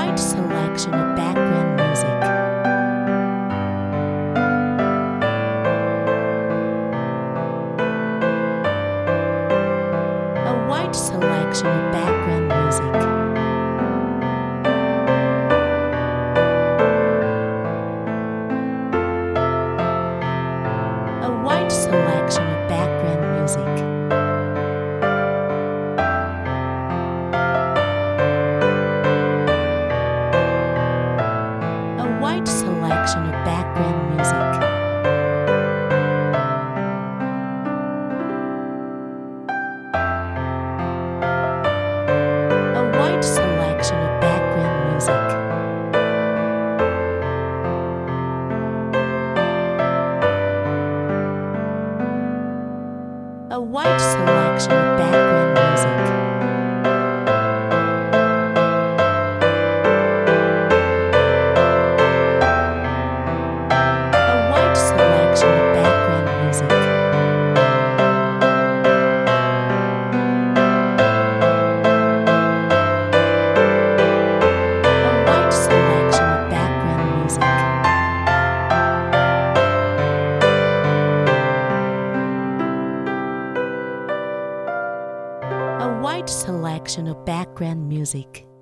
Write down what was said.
wide selection of background music. A wide selection of background music. A wide selection of background music. A wide selection of background music. A wide selection of background music. A wide selection of background music. A wide selection of background music. A wide selection of background music. A wide selection of background music.